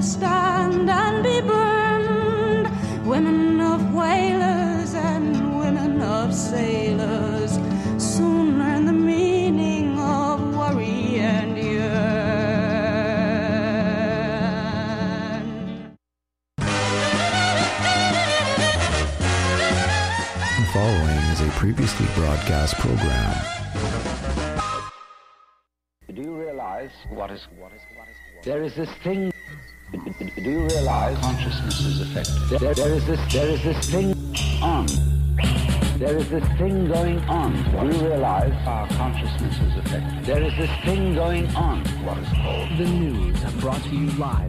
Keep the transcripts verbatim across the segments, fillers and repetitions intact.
stand and be burned. Women of whalers and women of sailors soon learn the meaning of worry and yearn. The following is a previously broadcast program. Do you realize what is, what is, what is, what is there is this thing? Do you realize consciousness is affected? There, there is this, there is this thing on. There is this thing going on. Do you realize our consciousness is affected? There is this thing going on. What is called the news, brought to you live.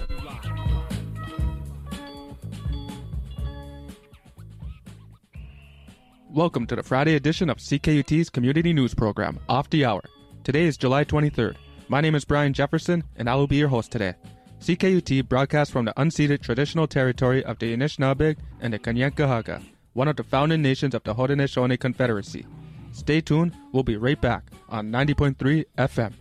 Welcome to the Friday edition of C K U T's community news program, Off the Hour. Today is July twenty-third. My name is Brian Jefferson, and I will be your host today. C K U T broadcasts from the unceded traditional territory of the Anishinaabe and the Kanien'kehá:ka, one of the founding nations of the Haudenosaunee Confederacy. Stay tuned, we'll be right back on ninety point three F M.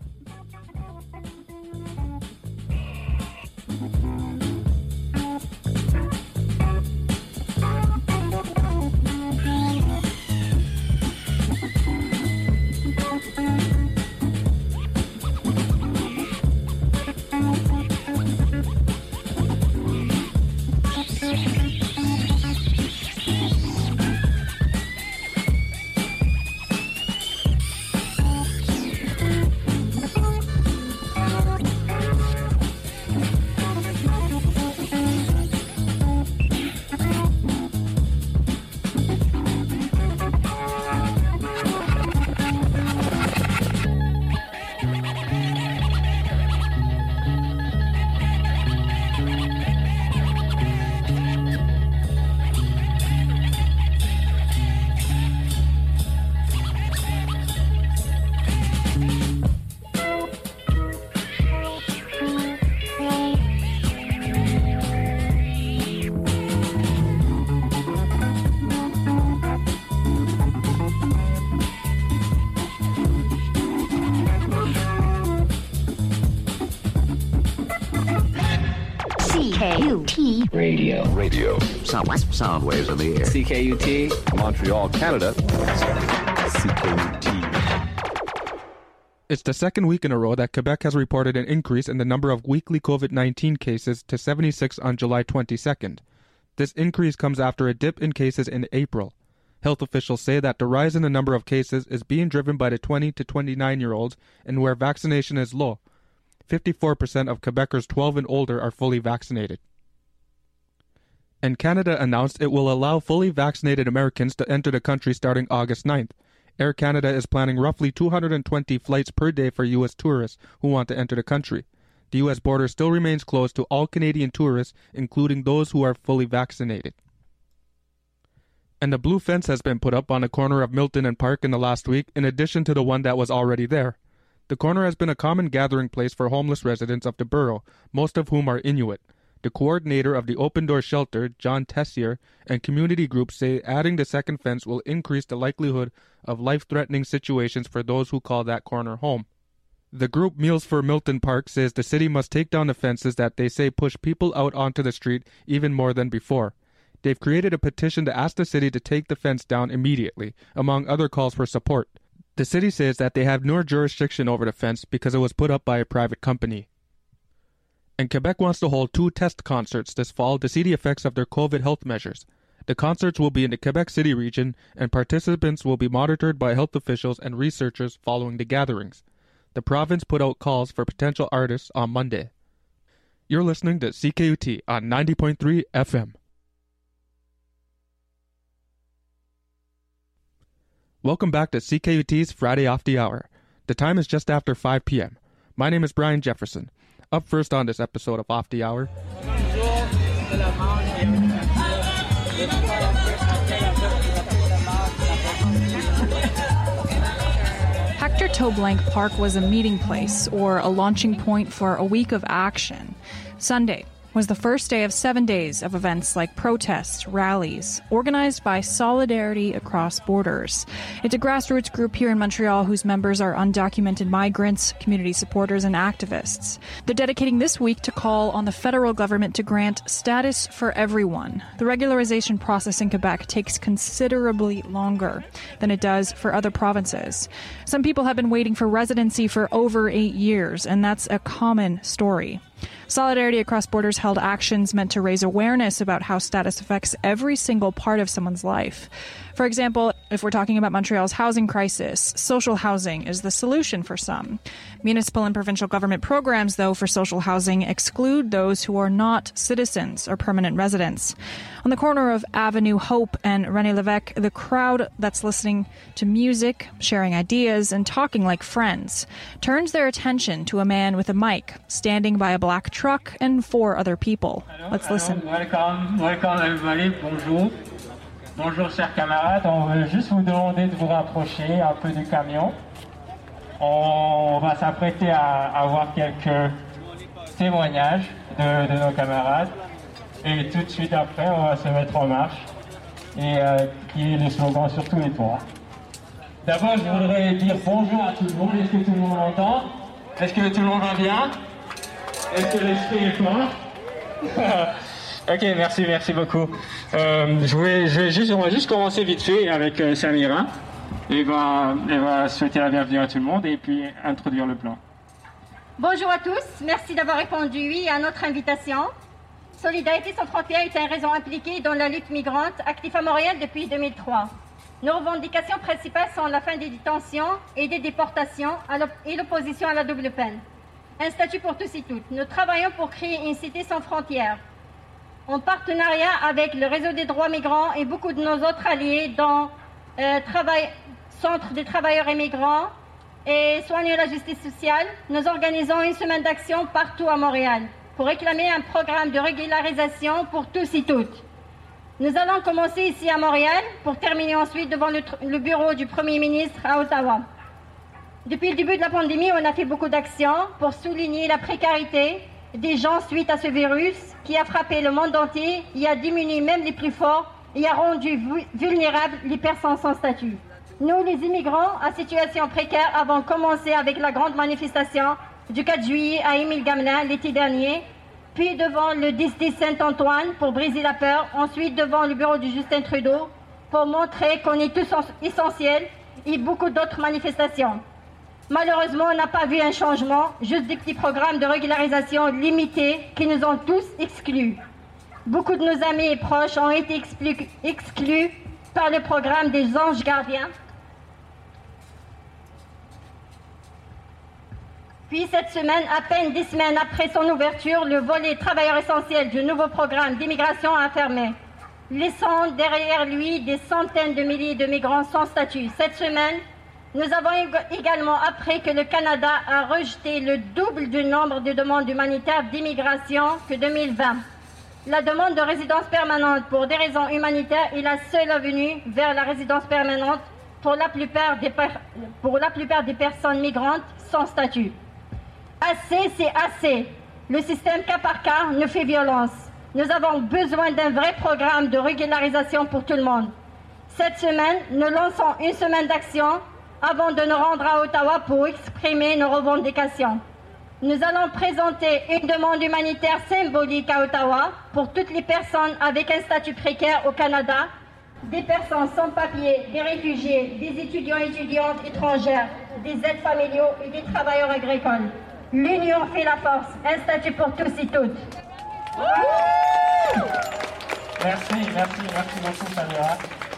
C K U T radio. Radio. Sound, sound waves in the air. C K U T, Montreal, Canada. C K U T. It's the second week in a row that Quebec has reported an increase in the number of weekly COVID nineteen cases to seventy-six on July twenty-second. This increase comes after a dip in cases in April. Health officials say that the rise in the number of cases is being driven by the twenty to twenty-nine-year-olds and where vaccination is low. fifty-four percent of Quebecers twelve and older are fully vaccinated. And Canada announced it will allow fully vaccinated Americans to enter the country starting August ninth. Air Canada is planning roughly two hundred twenty flights per day for U S tourists who want to enter the country. The U S border still remains closed to all Canadian tourists, including those who are fully vaccinated. And the blue fence has been put up on the corner of Milton and Park in the last week, in addition to the one that was already there. The corner has been a common gathering place for homeless residents of the borough, most of whom are Inuit. The coordinator of the Open Door Shelter, John Tessier, and community groups say adding the second fence will increase the likelihood of life-threatening situations for those who call that corner home. The group Meals for Milton Park says the city must take down the fences that they say push people out onto the street even more than before. They've created a petition to ask the city to take the fence down immediately, among other calls for support. The city says that they have no jurisdiction over the fence because it was put up by a private company. And Quebec wants to hold two test concerts this fall to see the effects of their COVID health measures. The concerts will be in the Quebec City region, and participants will be monitored by health officials and researchers following the gatherings. The province put out calls for potential artists on Monday. You're listening to C K U T on ninety point three F M. Welcome back to C K U T's Friday Off the Hour. The time is just after five p.m. My name is Brian Jefferson. Up first on this episode of Off the Hour. Hector Toblank Park was a meeting place or a launching point for a week of action. Sunday, was the first day of seven days of events like protests, rallies, organized by Solidarity Across Borders. It's a grassroots group here in Montreal whose members are undocumented migrants, community supporters, and activists. They're dedicating this week to call on the federal government to grant status for everyone. The regularization process in Quebec takes considerably longer than it does for other provinces. Some people have been waiting for residency for over eight years, and that's a common story. Solidarity Across Borders held actions meant to raise awareness about how status affects every single part of someone's life. For example, if we're talking about Montreal's housing crisis, social housing is the solution for some. Municipal and provincial government programs, though, for social housing exclude those who are not citizens or permanent residents. On the corner of Avenue Hope and René Lévesque, the crowd that's listening to music, sharing ideas, and talking like friends turns their attention to a man with a mic standing by a black truck and four other people. Hello, Let's hello, listen. Welcome, welcome everybody. Bonjour. Bonjour chers camarades. On veut juste vous demander de vous rapprocher un peu du camion. On va s'apprêter à avoir quelques témoignages de, de nos camarades. Et tout de suite après, on va se mettre en marche et euh, crier les slogans sur tous les toits. D'abord, je voudrais dire bonjour à tout le monde. Est-ce que tout le monde m'entend? Est-ce que tout le monde va bien? Est-ce que l'esprit est fort? Ok, merci, merci beaucoup. Euh, je vais, je vais juste, on va juste commencer vite fait avec euh, Samira. Elle va, elle va souhaiter la bienvenue à tout le monde et puis introduire le plan. Bonjour à tous, merci d'avoir répondu oui à notre invitation. Solidarité sans frontières est un réseau impliqué dans la lutte migrante, actif à Montréal depuis deux mille trois. Nos revendications principales sont la fin des détentions et des déportations et l'opposition à la double peine. Un statut pour tous et toutes. Nous travaillons pour créer une cité sans frontières, en partenariat avec le réseau des droits migrants et beaucoup de nos autres alliés dans euh, travail, Centre des travailleurs et migrants et Soigner la justice sociale. Nous organisons une semaine d'action partout à Montréal pour réclamer un programme de régularisation pour tous et toutes. Nous allons commencer ici à Montréal pour terminer ensuite devant le, le bureau du Premier ministre à Ottawa. Depuis le début de la pandémie, on a fait beaucoup d'actions pour souligner la précarité des gens suite à ce virus qui a frappé le monde entier et a diminué même les plus forts et a rendu vulnérables les personnes sans statut. Nous, les immigrants à situation précaire, avons commencé avec la grande manifestation du quatre juillet à Émile-Gamelin l'été dernier, puis devant le dix dix Saint-Antoine pour briser la peur, ensuite devant le bureau de Justin Trudeau pour montrer qu'on est tous essentiels et beaucoup d'autres manifestations. Malheureusement, on n'a pas vu un changement, juste des petits programmes de régularisation limités qui nous ont tous exclus. Beaucoup de nos amis et proches ont été exclus, exclus par le programme des anges gardiens. Puis cette semaine, à peine dix semaines après son ouverture, le volet travailleurs essentiels du nouveau programme d'immigration a fermé, laissant derrière lui des centaines de milliers de migrants sans statut. Cette semaine, nous avons également appris que le Canada a rejeté le double du nombre de demandes humanitaires d'immigration que deux mille vingt. La demande de résidence permanente pour des raisons humanitaires est la seule avenue vers la résidence permanente pour la plupart des, pour la plupart des personnes migrantes sans statut. Assez, c'est assez. Le système cas par cas nous fait violence. Nous avons besoin d'un vrai programme de régularisation pour tout le monde. Cette semaine, nous lançons une semaine d'action avant de nous rendre à Ottawa pour exprimer nos revendications. Nous allons présenter une demande humanitaire symbolique à Ottawa pour toutes les personnes avec un statut précaire au Canada, des personnes sans papier, des réfugiés, des étudiants et étudiantes étrangères, des aides familiaux et des travailleurs agricoles. L'union fait la force, un statut pour tous et toutes. Merci, merci, merci beaucoup Samira.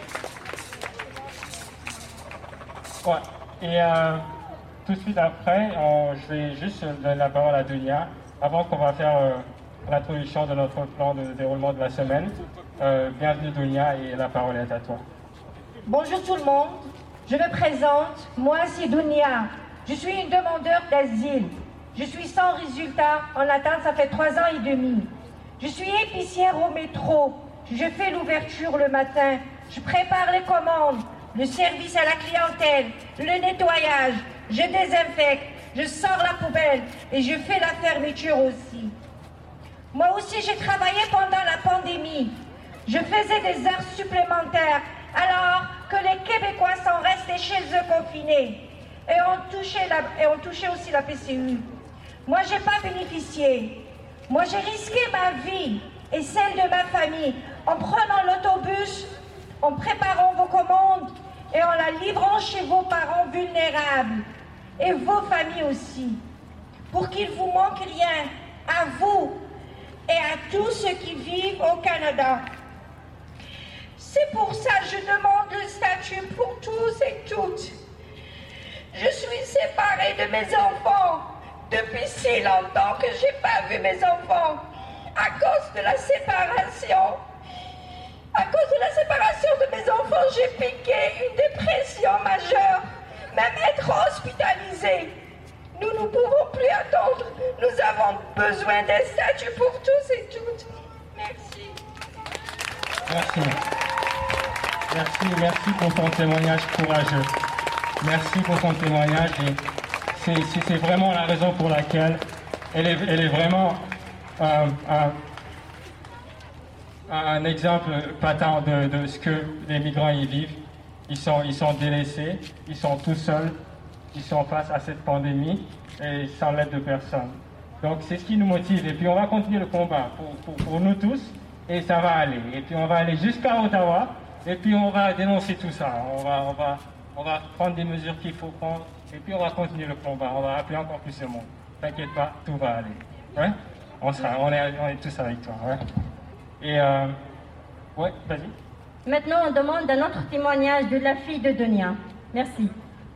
Ouais. Et euh, tout de suite après, on, je vais juste donner la parole à Dunia avant qu'on va faire euh, l'introduction de notre plan de déroulement de la semaine. Euh, bienvenue Dunia et la parole est à toi. Bonjour tout le monde, je me présente, moi c'est Dunia. Je suis une demandeur d'asile. Je suis sans résultat en attente, ça fait trois ans et demi. Je suis épicière au métro. Je fais l'ouverture le matin. Je prépare les commandes, le service à la clientèle, le nettoyage. Je désinfecte, je sors la poubelle et je fais la fermeture aussi. Moi aussi, j'ai travaillé pendant la pandémie. Je faisais des heures supplémentaires alors que les Québécois sont restés chez eux confinés et ont touché, la, et ont touché aussi la P C U. Moi, je n'ai pas bénéficié. Moi, j'ai risqué ma vie et celle de ma famille en prenant l'autobus, en préparant vos commandes et en la livrant chez vos parents vulnérables et vos familles aussi, pour qu'il ne vous manque rien à vous et à tous ceux qui vivent au Canada. C'est pour ça que je demande le statut pour tous et toutes. Je suis séparée de mes enfants depuis si longtemps que je n'ai pas vu mes enfants à cause de la séparation. À cause de la séparation de mes enfants, j'ai piqué une dépression majeure, même être hospitalisée. Nous ne pouvons plus attendre. Nous avons besoin d'un statut pour tous et toutes. Merci. Merci. Merci, merci pour ton témoignage courageux. Merci pour ton témoignage. Et c'est, c'est, c'est vraiment la raison pour laquelle elle est, elle est vraiment euh, un, un exemple patent de, de ce que les migrants y vivent. Ils sont, ils sont délaissés, ils sont tout seuls, ils sont face à cette pandémie et sans l'aide de personne. Donc c'est ce qui nous motive. Et puis on va continuer le combat pour, pour, pour nous tous et ça va aller. Et puis on va aller jusqu'à Ottawa et puis on va dénoncer tout ça. On va, on va, on va prendre des mesures qu'il faut prendre et puis on va continuer le combat. On va appeler encore plus le monde. T'inquiète pas, tout va aller. Ouais? On sera, on est, on est tous avec toi. Ouais? Et euh, ouais, vas-y. Maintenant, on demande un autre témoignage de la fille de Dunia. Merci.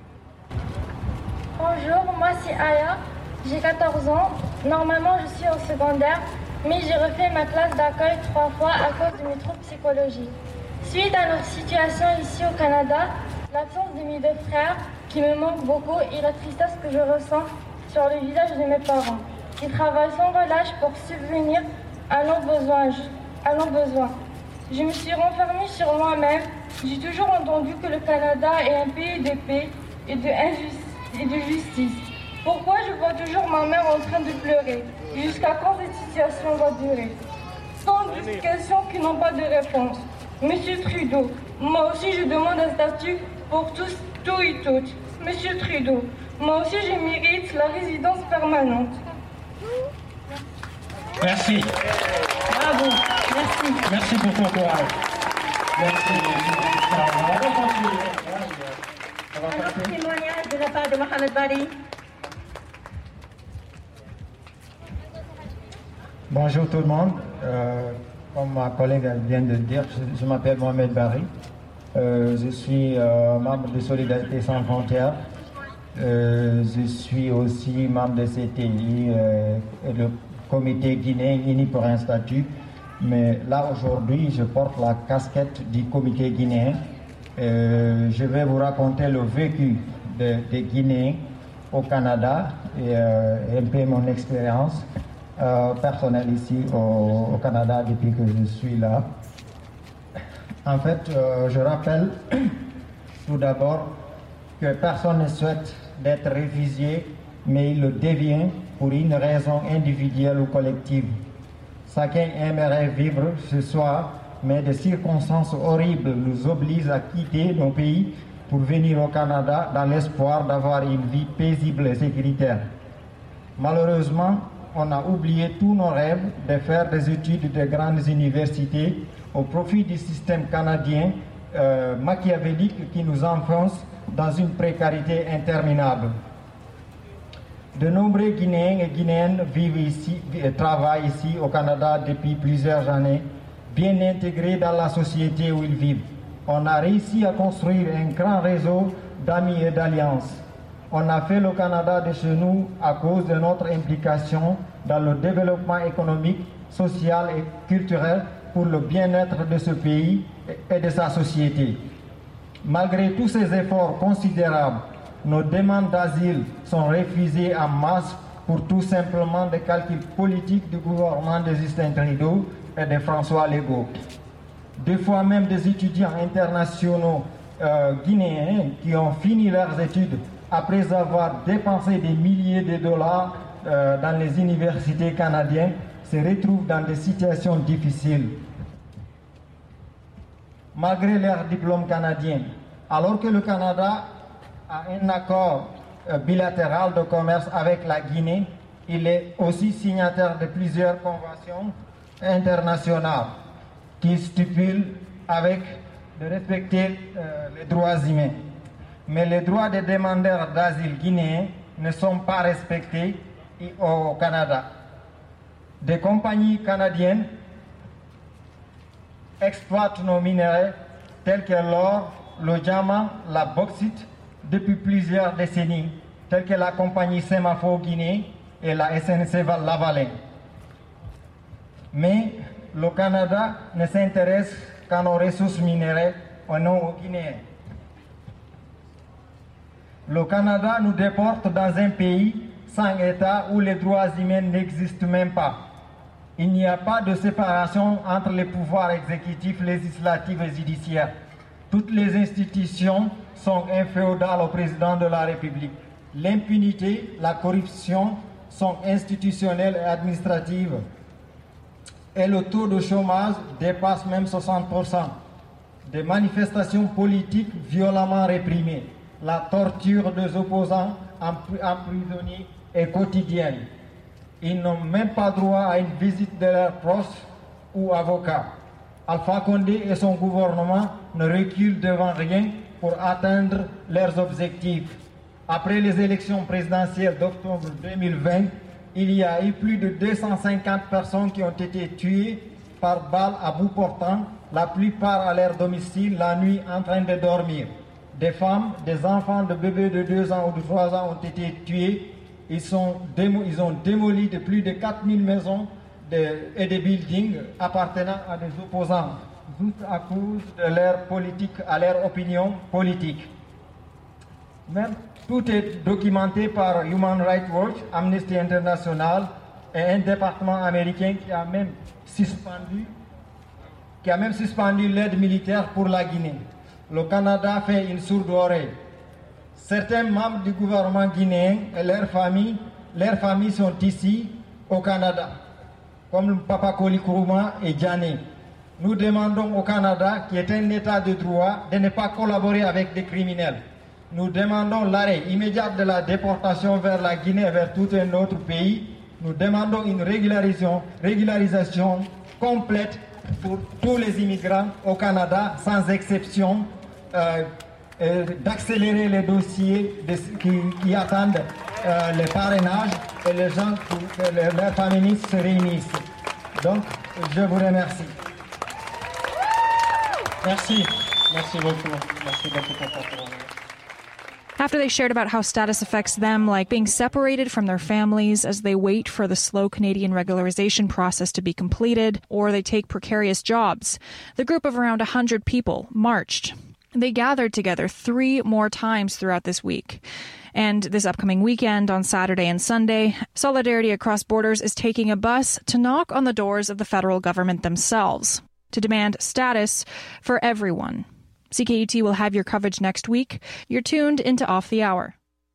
Bonjour, moi c'est Aya, j'ai quatorze ans. Normalement, je suis au secondaire, mais j'ai refait ma classe d'accueil trois fois à cause de mes troubles psychologiques. Suite à notre situation ici au Canada, l'absence de mes deux frères, qui me manquent beaucoup, et la tristesse que je ressens sur le visage de mes parents, qui travaillent sans relâche pour subvenir à nos besoins. À nos besoins. Je me suis renfermée sur moi-même. J'ai toujours entendu que le Canada est un pays de paix et de, injustice, et de justice. Pourquoi je vois toujours ma mère en train de pleurer? Jusqu'à quand cette situation va durer? Tant de questions qui n'ont pas de réponse. Monsieur Trudeau, moi aussi je demande un statut pour tous, tous et toutes. Monsieur Trudeau, moi aussi je mérite la résidence permanente. Merci. Bravo. Merci. Merci pour ton courage. Merci. Un autre témoignage de la part de Mohamed Bari. Bonjour tout le monde. Euh, comme ma collègue vient de le dire, je, je m'appelle Mohamed Bari. Euh, je suis euh, membre de Solidarité Sans Frontières. Euh, je suis aussi membre de C T I, euh, le Comité guinéen uni pour un statut. Mais là, aujourd'hui, je porte la casquette du Comité guinéen. Euh, je vais vous raconter le vécu des de Guinéens au Canada et euh, un peu mon expérience euh, personnelle ici au, au Canada depuis que je suis là. En fait, euh, je rappelle tout d'abord que personne ne souhaite d'être réfugié, mais il le devient pour une raison individuelle ou collective. Chacun aimerait vivre ce soir, mais des circonstances horribles nous obligent à quitter nos pays pour venir au Canada dans l'espoir d'avoir une vie paisible et sécuritaire. Malheureusement, on a oublié tous nos rêves de faire des études de grandes universités au profit du système canadien euh, machiavélique qui nous enfonce dans une précarité interminable. De nombreux Guinéens et Guinéennes vivent ici et travaillent ici au Canada depuis plusieurs années, bien intégrés dans la société où ils vivent. On a réussi à construire un grand réseau d'amis et d'alliances. On a fait le Canada de chez nous à cause de notre implication dans le développement économique, social et culturel pour le bien-être de ce pays et de sa société. Malgré tous ces efforts considérables, nos demandes d'asile sont refusées en masse pour tout simplement des calculs politiques du gouvernement de Justin Trudeau et de François Legault. Deux fois même des étudiants internationaux euh, guinéens qui ont fini leurs études après avoir dépensé des milliers de dollars euh, dans les universités canadiennes se retrouvent dans des situations difficiles, malgré leur diplôme canadien. Alors que le Canada a un accord euh, bilatéral de commerce avec la Guinée, il est aussi signataire de plusieurs conventions internationales qui stipulent avec de respecter euh, les droits humains. Mais les droits des demandeurs d'asile guinéens ne sont pas respectés au Canada. Des compagnies canadiennes exploitent nos minerais tels que l'or, le diamant, la bauxite depuis plusieurs décennies, tels que la compagnie Semafo Guinée et la S N C Lavalin. Mais le Canada ne s'intéresse qu'à nos ressources minérales et non aux Guinéens. Le Canada nous déporte dans un pays sans État où les droits humains n'existent même pas. Il n'y a pas de séparation entre les pouvoirs exécutifs, législatifs et judiciaires. Toutes les institutions sont inféodales au président de la République. L'impunité, la corruption sont institutionnelles et administratives. Et le taux de chômage dépasse même soixante pour cent. Des manifestations politiques violemment réprimées. La torture des opposants emprisonnés est quotidienne. Ils n'ont même pas droit à une visite de leurs proches ou avocats. Alpha Condé et son gouvernement ne reculent devant rien pour atteindre leurs objectifs. Après les élections présidentielles d'octobre deux mille vingt, il y a eu plus de deux cent cinquante personnes qui ont été tuées par balles à bout portant, la plupart à leur domicile la nuit en train de dormir. Des femmes, des enfants, de bébés de deux ans ou de trois ans ont été tués. Ils, sont démo, ils ont démoli de plus de quatre mille maisons de, et des buildings appartenant à des opposants, juste à cause de leur politique, à leur opinion politique. Même tout est documenté par Human Rights Watch, Amnesty International et un département américain qui a même suspendu, qui a même suspendu l'aide militaire pour la Guinée. Le Canada fait une sourde oreille. Certains membres du gouvernement guinéen et leurs familles, leurs familles sont ici au Canada, comme Papa Koli Kourouma et Djané. Nous demandons au Canada, qui est un État de droit, de ne pas collaborer avec des criminels. Nous demandons l'arrêt immédiat de la déportation vers la Guinée et vers tout un autre pays. Nous demandons une régularisation, régularisation complète pour tous les immigrants au Canada, sans exception, euh, euh, d'accélérer les dossiers de, qui, qui attendent euh, les parrainages et les gens, que les, leurs familles se réunissent. Donc, je vous remercie. Merci. Merci beaucoup. Merci beaucoup. After they shared about how status affects them, like being separated from their families as they wait for the slow Canadian regularization process to be completed, or they take precarious jobs, the group of around one hundred people marched. They gathered together three more times throughout this week. And this upcoming weekend, on Saturday and Sunday, Solidarity Across Borders is taking a bus to knock on the doors of the federal government themselves to demand status for everyone. C K U T will have your coverage next week. You're tuned into Off the Hour.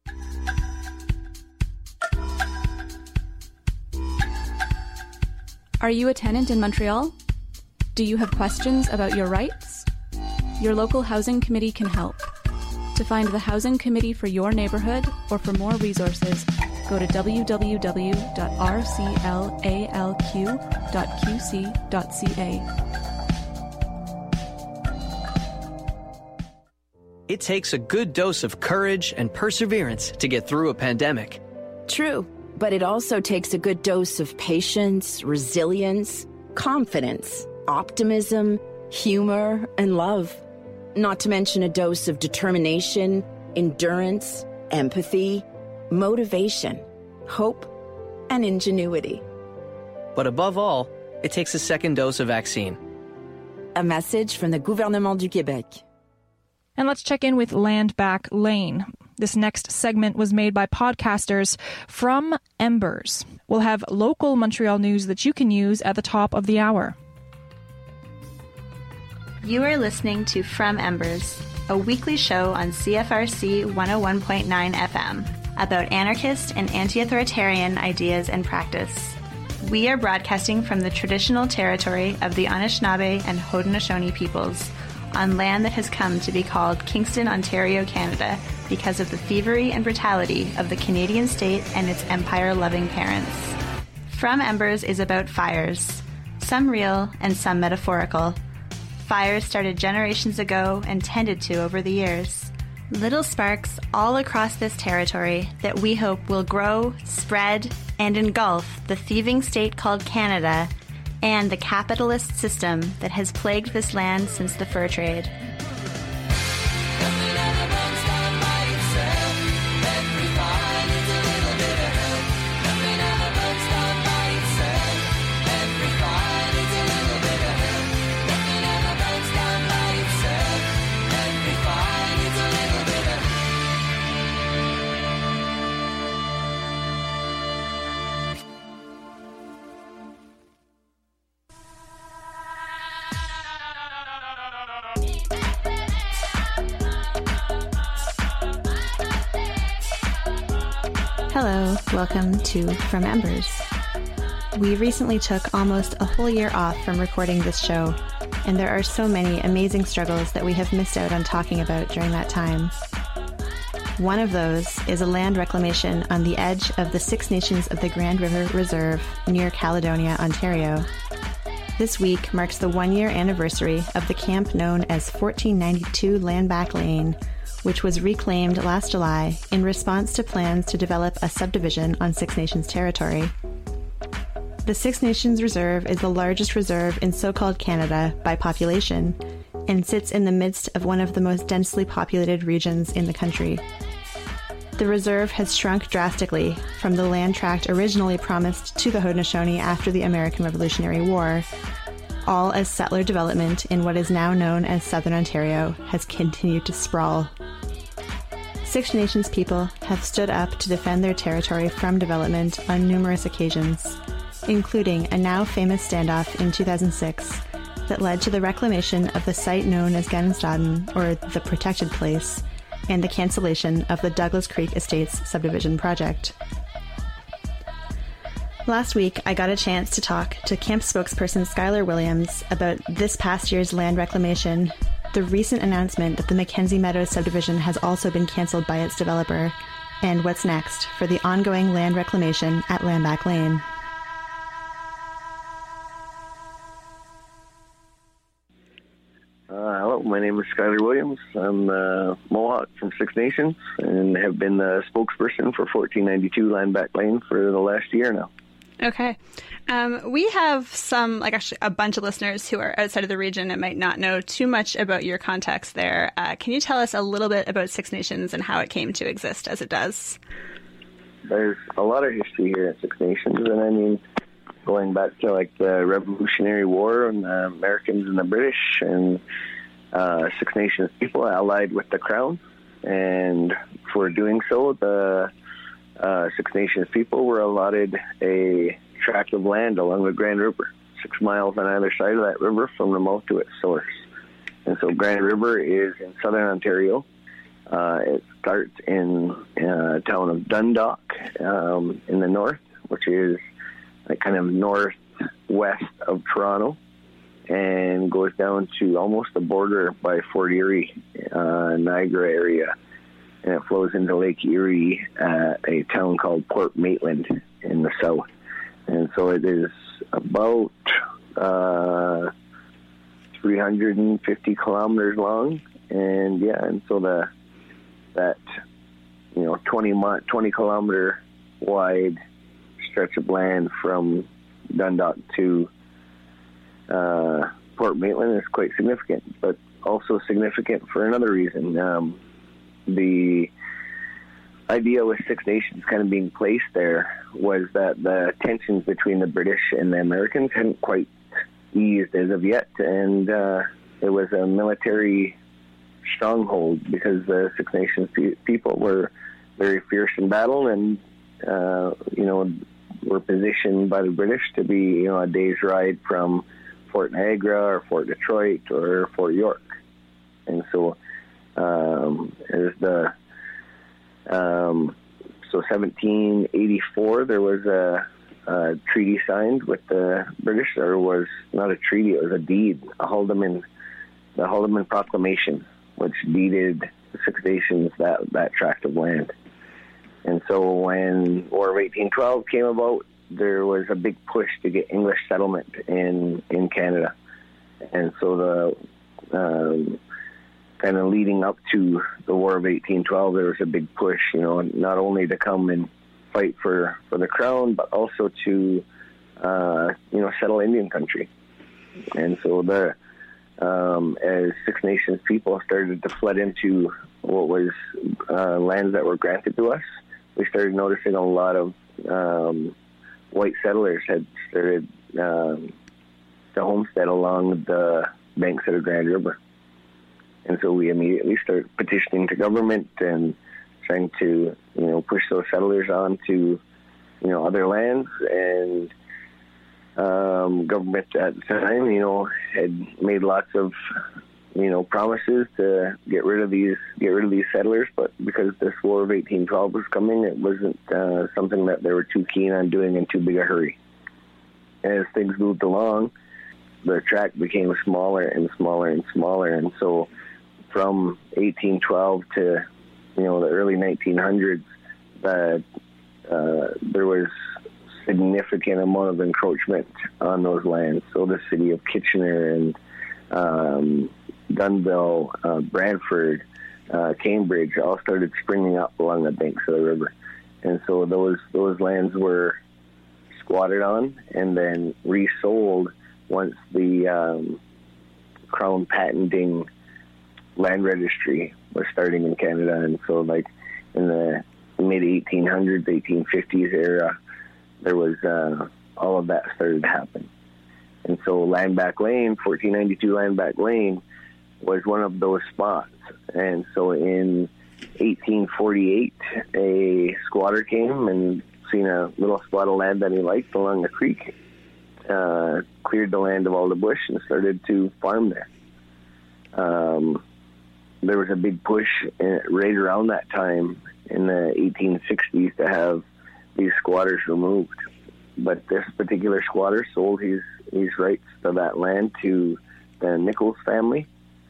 Are you a tenant in Montreal? Do you have questions about your rights? Your local housing committee can help. To find the housing committee for your neighborhood or for more resources, go to w w w dot r c l a l q dot q c dot c a. It takes a good dose of courage and perseverance to get through a pandemic. True, but it also takes a good dose of patience, resilience, confidence, optimism, humor, and love. Not to mention a dose of determination, endurance, empathy, motivation, hope, and ingenuity. But above all, it takes a second dose of vaccine. A message from the Gouvernement du Québec. And let's check in with Land Back Lane. This next segment was made by podcasters from Embers. We'll have local Montreal news that you can use at the top of the hour. You are listening to From Embers, a weekly show on C F R C one oh one point nine F M, about anarchist and anti-authoritarian ideas and practice. We are broadcasting from the traditional territory of the Anishinaabe and Haudenosaunee peoples on land that has come to be called Kingston, Ontario, Canada, because of the thievery and brutality of the Canadian state and its empire-loving parents. From Embers is about fires, some real and some metaphorical. Fires started generations ago and tended to over the years. Little sparks all across this territory that we hope will grow, spread, and engulf the thieving state called Canada and the capitalist system that has plagued this land since the fur trade. Hello, welcome to From Embers. We recently took almost a whole year off from recording this show, and there are so many amazing struggles that we have missed out on talking about during that time. One of those is a land reclamation on the edge of the Six Nations of the Grand River Reserve near Caledonia, Ontario. This week marks the one-year anniversary of the camp known as fourteen ninety-two Landback Lane, which was reclaimed last July in response to plans to develop a subdivision on Six Nations territory. The Six Nations Reserve is the largest reserve in so-called Canada by population and sits in the midst of one of the most densely populated regions in the country. The reserve has shrunk drastically from the land tract originally promised to the Haudenosaunee after the American Revolutionary War, all as settler development in what is now known as Southern Ontario has continued to sprawl. Six Nations people have stood up to defend their territory from development on numerous occasions, including a now famous standoff in two thousand six that led to the reclamation of the site known as Ganstaden, or the Protected Place, and the cancellation of the Douglas Creek Estates subdivision project. Last week, I got a chance to talk to camp spokesperson Skylar Williams about this past year's land reclamation, the recent announcement that the Mackenzie Meadows subdivision has also been cancelled by its developer, and what's next for the ongoing land reclamation at Landback Lane. Uh, hello, my name is Skylar Williams. I'm uh, Mohawk from Six Nations and have been the spokesperson for fourteen ninety-two Landback Lane for the last year now. Okay. Um, we have some, like actually a bunch of listeners who are outside of the region and might not know too much about your context there. Uh, can you tell us a little bit about Six Nations and how it came to exist as it does? There's a lot of history here at Six Nations, and I mean, going back to like the Revolutionary War and the Americans and the British, and uh, Six Nations people allied with the Crown, and for doing so, the uh, Six Nations people were allotted a tract of land along the Grand River, six miles on either side of that river from the mouth to its source. And so Grand River is in southern Ontario. Uh, it starts in uh, town of Dundalk um, in the north, which is like kind of northwest of Toronto, and goes down to almost the border by Fort Erie, uh, Niagara area, and it flows into Lake Erie at a town called Port Maitland in the south. And so it is about uh, three hundred fifty kilometers long, and yeah, and so the that you know twenty, twenty kilometer wide stretch of land from Dundalk to uh, Port Maitland is quite significant, but also significant for another reason. Um, the idea with Six Nations kind of being placed there was that the tensions between the British and the Americans hadn't quite eased as of yet, and uh, it was a military stronghold because the Six Nations pe- people were very fierce in battle, and uh, you know were positioned by the British to be you know a day's ride from Fort Niagara or Fort Detroit or Fort York, and so um, as the um, so seventeen eighty-four, there was a, a treaty signed with the British. There was not a treaty, it was a deed, a Haldimand, the Haldimand Proclamation, which deeded the Six Nations that, that tract of land. And so when War of eighteen twelve came about, there was a big push to get English settlement in, in Canada. And so the um, kind of leading up to the War of eighteen twelve, there was a big push, you know, not only to come and fight for, for the crown, but also to, uh, you know, settle Indian country. And so the um, as Six Nations people started to flood into what was uh, lands that were granted to us, we started noticing a lot of um, white settlers had started um, to homestead along the banks of the Grand River. And so we immediately started petitioning to government and trying to, you know, push those settlers on to, you know, other lands. And um, government at the time, you know, had made lots of, you know, promises to get rid of these, get rid of these settlers. But because this War of eighteen twelve was coming, it wasn't uh, something that they were too keen on doing in too big a hurry. As things moved along, the tract became smaller and smaller and smaller. And so from eighteen twelve to, you know, the early nineteen hundreds, that uh, there was significant amount of encroachment on those lands. So the city of Kitchener and um, Dunnville, uh, Brantford, uh, Cambridge all started springing up along the banks of the river. And so those those lands were squatted on and then resold once the um, Crown patenting land registry was starting in Canada. And so, like, in the mid eighteen hundreds, eighteen fifties era, there was uh, all of that started to happen. And so Landback Lane, fourteen ninety-two Landback Lane, was one of those spots. And so in eighteen forty-eight, a squatter came and seen a little spot of land that he liked along the creek, uh, cleared the land of all the bush and started to farm there. Um, there was a big push right around that time in the eighteen sixties to have these squatters removed. But this particular squatter sold his, his rights to that land to the Nichols family.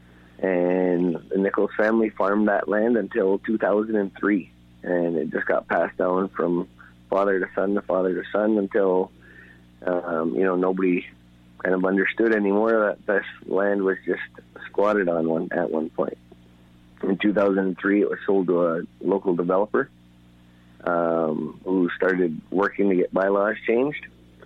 And the Nichols family farmed that land until two thousand three. And it just got passed down from father to son to father to son until, um, you know, nobody kind of understood anymore that this land was just squatted on one at one point. In two thousand three, it was sold to a local developer um, who started working to get bylaws changed.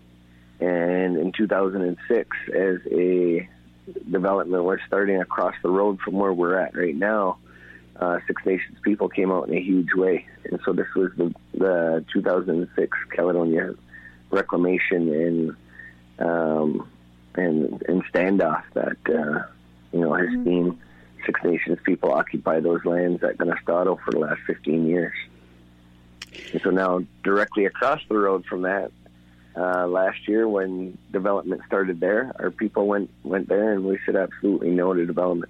And in two thousand six, as a development was starting across the road from where we're at right now, uh, Six Nations people came out in a huge way. And so this was the, the two thousand six Caledonia Reclamation and um, and, and standoff that uh, you know has mm-hmm. seen Six Nations people occupy those lands at Ganastado for the last fifteen years. And so now, directly across the road from that, uh, last year when development started there, our people went went there, and we said absolutely no to development.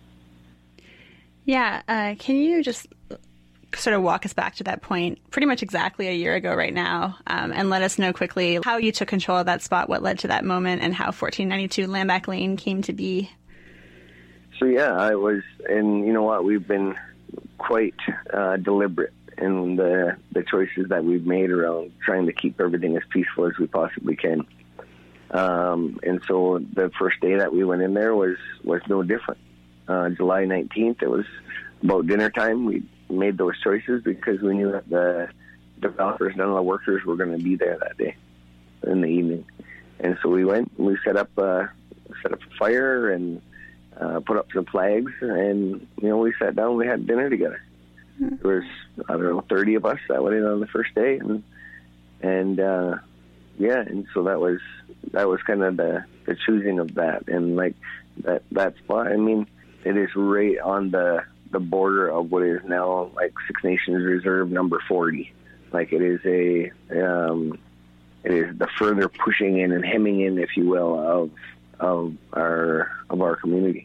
Yeah, uh, can you just sort of walk us back to that point, pretty much exactly a year ago right now, um, and let us know quickly how you took control of that spot, what led to that moment, and how fourteen ninety-two Landback Lane came to be? So yeah, I was, and you know what, we've been quite uh, deliberate in the the choices that we've made around trying to keep everything as peaceful as we possibly can. Um, and so the first day that we went in there was, was no different. Uh, July nineteenth, it was about dinner time. We made those choices because we knew that the developers, none of the workers were going to be there that day in the evening. And so we went and we set up, uh, set up a fire and Uh, put up some flags, and you know we sat down. We had dinner together. Mm-hmm. There was I don't know thirty of us that went in on the first day, and and uh, yeah, and so that was that was kind of the, the choosing of that, and like that that spot. I mean, it is right on the the border of what is now like Six Nations Reserve number forty. Like it is a um, it is the further pushing in and hemming in, if you will, of of our of our community.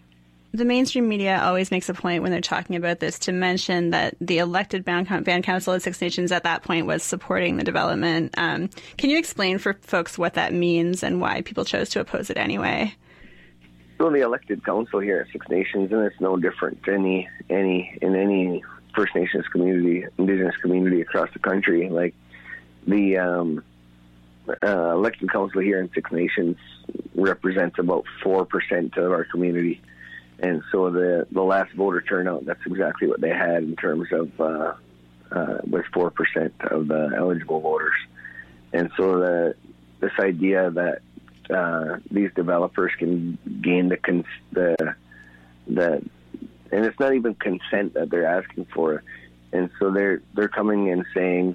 The mainstream media always makes a point when they're talking about this to mention that the elected band, band council at Six Nations at that point was supporting the development. Um, can you explain for folks what that means and why people chose to oppose it anyway? So the elected council here at Six Nations, and it's no different to any, any in any First Nations community, Indigenous community across the country. Like the um, uh, elected council here in Six Nations represents about four percent of our community. And so the, the last voter turnout, that's exactly what they had in terms of, uh, uh, was four percent of the eligible voters. And so the, this idea that uh, these developers can gain the, cons- the, the, and it's not even consent that they're asking for. And so they're, they're coming and saying,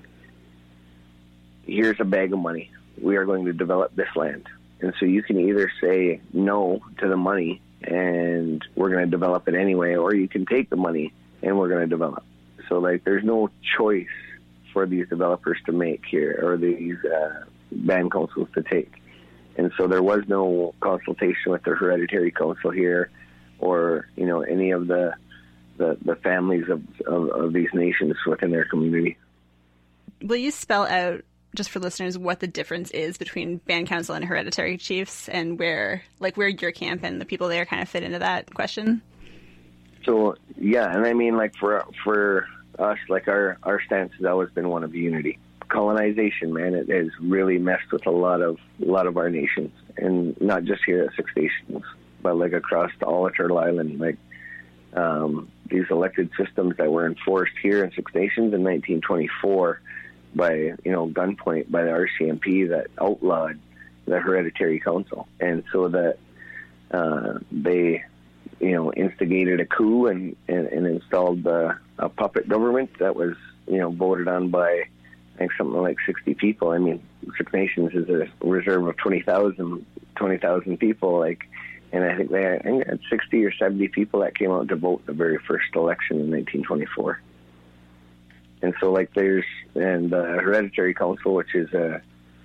here's a bag of money. We are going to develop this land. And so you can either say no to the money and we're going to develop it anyway, or you can take the money and we're going to develop. So, like, there's no choice for these developers to make here, or these uh, band councils to take. And so there was no consultation with the hereditary council here, or, you know, any of the the, the families of, of, of these nations within their community. Will you spell out, just for listeners, what the difference is between band council and hereditary chiefs, and where, like, where your camp and the people there kind of fit into that question? So, yeah, and I mean, like, for for us, like, our, our stance has always been one of unity. Colonization, man, it has really messed with a lot of a lot of our nations, and not just here at Six Nations, but, like, across all of Turtle Island. Like, um, these elected systems that were enforced here in Six Nations in nineteen twenty-four by, you know, gunpoint by the R C M P that outlawed the hereditary council. And so that uh, they, you know, instigated a coup and, and, and installed uh, a puppet government that was, you know, voted on by, I think, something like sixty people. I mean, Six Nations is a reserve of twenty thousand people, like, and I think they had, I think had sixty or seventy people that came out to vote the very first election in nineteen twenty-four. And so, like, there's, and the uh, hereditary council, which is a,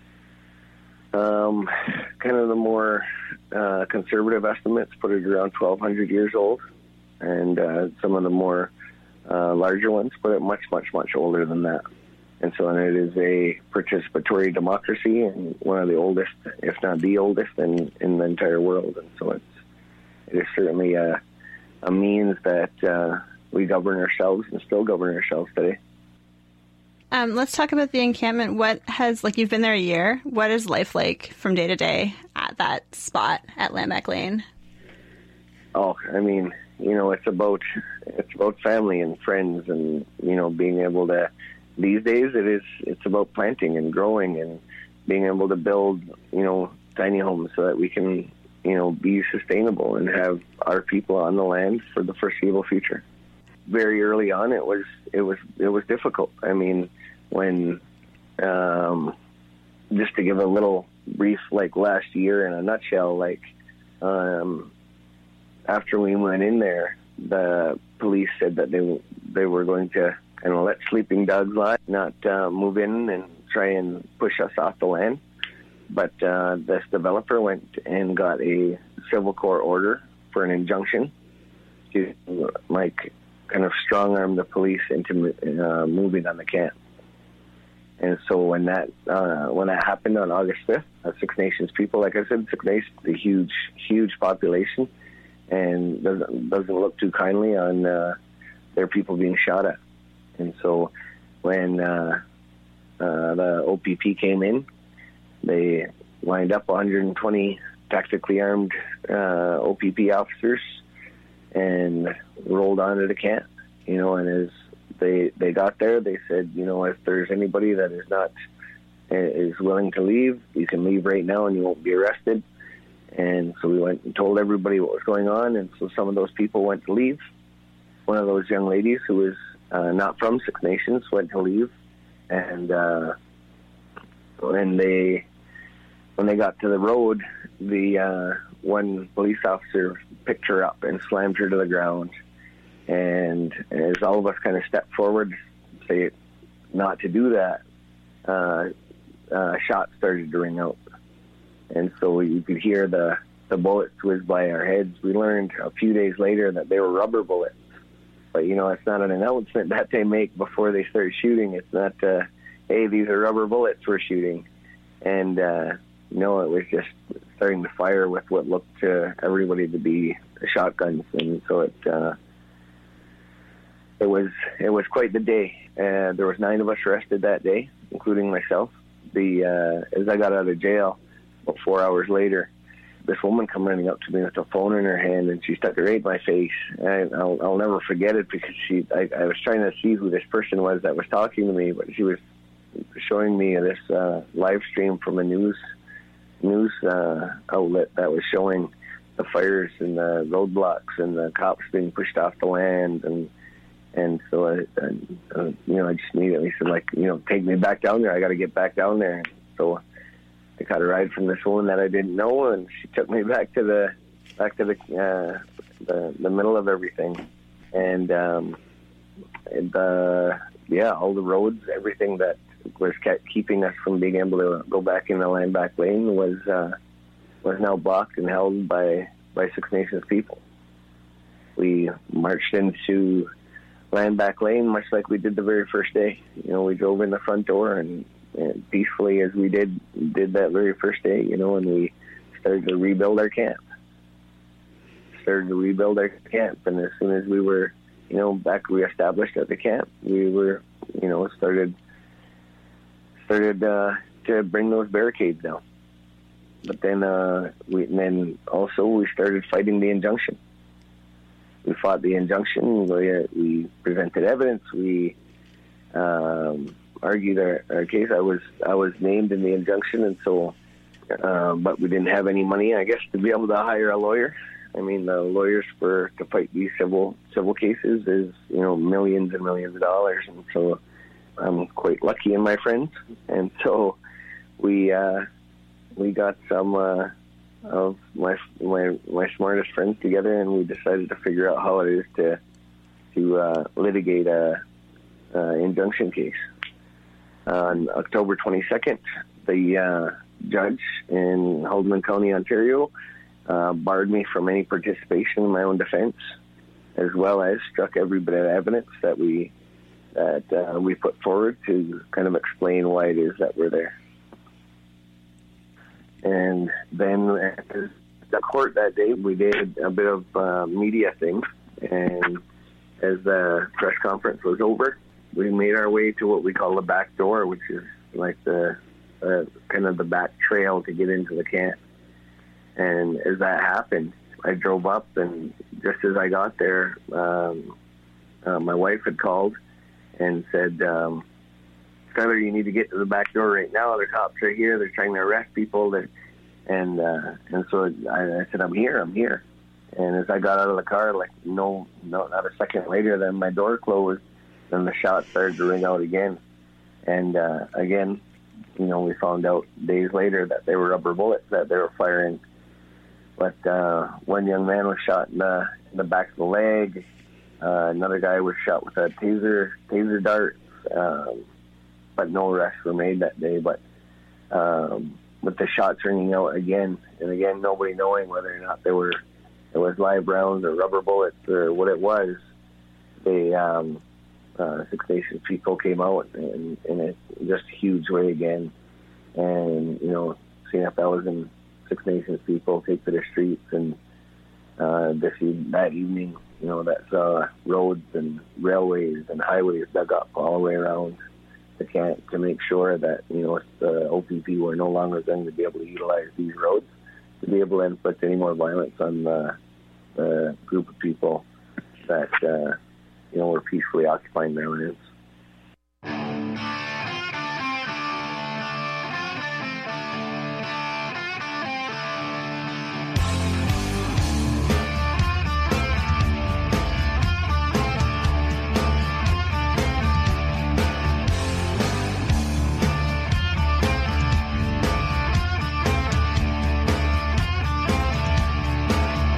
um, kind of the more uh, conservative estimates put it around twelve hundred years old. And uh, some of the more uh, larger ones put it much, much, much older than that. And so, and it is a participatory democracy, and one of the oldest, if not the oldest, in, in the entire world. And so it's, it is certainly a, a means that uh, we govern ourselves and still govern ourselves today. Um, let's talk about the encampment. What has, like, you've been there a year. What is life like from day to day at that spot at Lamback Lane? Oh, I mean, you know, it's about, it's about family and friends, and, you know, being able to, these days it is, it's about planting and growing and being able to build, you know, tiny homes so that we can, you know, be sustainable and have our people on the land for the foreseeable future. Very early on, it was, it was, it was difficult. I mean, when, um, just to give a little brief, like, last year in a nutshell, like, um, after we went in there, the police said that they they were going to kind of let sleeping dogs lie, not uh, move in and try and push us off the land. But uh, this developer went and got a civil court order for an injunction to, like, kind of strong-arm the police into uh, moving on the camp. And so when that uh, when that happened on August fifth, uh, Six Nations people, like I said, Six Nations is a huge, huge population, and doesn't doesn't look too kindly on uh, their people being shot at. And so when uh, uh, the O P P came in, they lined up one hundred twenty tactically armed uh, O P P officers and rolled onto the camp. You know, and as they they got there, they said, you know, if there's anybody that is not is willing to leave, you can leave right now and you won't be arrested. And so we went and told everybody what was going on, and so some of those people went to leave. One of those young ladies who was uh, not from Six Nations went to leave, and uh, when they when they got to the road, the uh, one police officer picked her up and slammed her to the ground. And as all of us kind of stepped forward, say not to do that, uh, uh, shots started to ring out. And so you could hear the the bullets whizzed by our heads. We learned a few days later that they were rubber bullets. But, you know, it's not an announcement that they make before they start shooting. It's not, uh, hey, these are rubber bullets we're shooting. And, uh, you know, it was just starting to fire with what looked to everybody to be shotguns. And so it uh, it was it was quite the day. Uh, there was nine of us arrested that day, including myself. The uh, as I got out of jail, about four hours later, this woman come running up to me with a phone in her hand, and she stuck it right in my face. And I'll, I'll never forget it because she. I, I was trying to see who this person was that was talking to me, but she was showing me this uh, live stream from a news news uh, outlet that was showing the fires and the roadblocks and the cops being pushed off the land, and and so I, I uh, you know I just immediately said, like, you know, take me back down there. I got to get back down there. And so I got a ride from this woman that I didn't know, and she took me back to the back to the uh, the, the middle of everything, and um, and uh, yeah, all the roads, everything that was kept keeping us from being able to go back into Landback Lane was uh, was now blocked and held by by Six Nations people. We marched into Landback Lane much like we did the very first day. You know, we drove in the front door and, and peacefully as we did did that very first day. You know, and we started to rebuild our camp. Started to rebuild our camp, and as soon as we were, you know, back reestablished at the camp, we were, you know, started. started uh, to bring those barricades down. But then uh, we and then also we started fighting the injunction. We fought the injunction. We, uh, we presented evidence. We um, argued our, our case. I was I was named in the injunction, and so, uh, but we didn't have any money, I guess, to be able to hire a lawyer. I mean, the lawyers for to fight these civil civil cases is, you know, millions and millions of dollars, and so I'm quite lucky in my friends, and so we uh, we got some uh, of my my my smartest friends together, and we decided to figure out how it is to to uh, litigate a, a injunction case. On October twenty-second, the uh, judge in Haldimand County, Ontario, uh, barred me from any participation in my own defense, as well as struck every bit of evidence that we that uh, we put forward to kind of explain why it is that we're there. And then at the court that day, we did a bit of uh, media thing, and as the press conference was over, we made our way to what we call the back door, which is like the uh, kind of the back trail to get into the camp. And as that happened, I drove up, and just as I got there, um, uh, my wife had called and said, um, Skyler, you need to get to the back door right now. The cops are here. They're trying to arrest people. That, and uh, and so I, I said, I'm here. I'm here. And as I got out of the car, like no, no, not a second later, then my door closed, and the shots started to ring out again. And uh, again, you know, we found out days later that they were rubber bullets that they were firing. But uh, one young man was shot in the, in the back of the leg. Uh, another guy was shot with a taser taser dart, um, but no arrests were made that day. But um, with the shots ringing out again and again, nobody knowing whether or not they were it was live rounds or rubber bullets or what it was, they um, uh, Six Nations people came out in, in a just huge way again, and you know, seeing a thousand Six Nations people take to the streets, and uh, this that evening, you know, that saw roads and railways and highways dug up all the way around the camp to make sure that, you know, the O P P were no longer going to be able to utilize these roads to be able to inflict any more violence on the, the group of people that, uh, you know, were peacefully occupying their lands.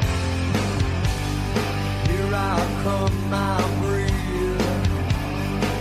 Here I come, I breathe.